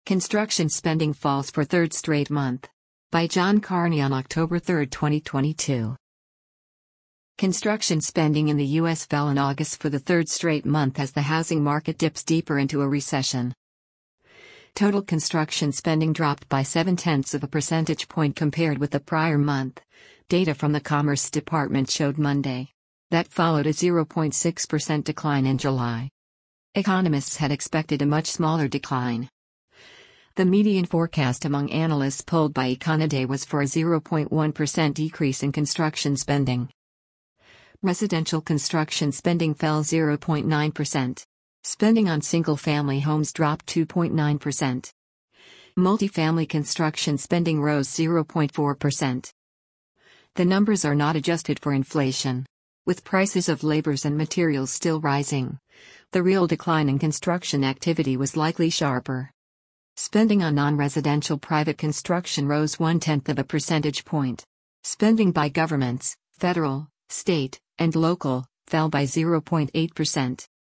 Construction spending falls for third straight month. By John Carney on October 3, 2022. Construction spending in the U.S. fell in August for the third straight month as the housing market dips deeper into a recession. Total construction spending dropped by 0.7 of a percentage point compared with the prior month, data from the Commerce Department showed Monday. That followed a 0.6% decline in July. Economists had expected a much smaller decline. The median forecast among analysts polled by Econoday was for a 0.1% decrease in construction spending. Residential construction spending fell 0.9%. Spending on single-family homes dropped 2.9%. Multifamily construction spending rose 0.4%. The numbers are not adjusted for inflation. With prices of labors and materials still rising, the real decline in construction activity was likely sharper. Spending on non-residential private construction rose 0.1 of a percentage point. Spending by governments, federal, state, and local, fell by 0.8%.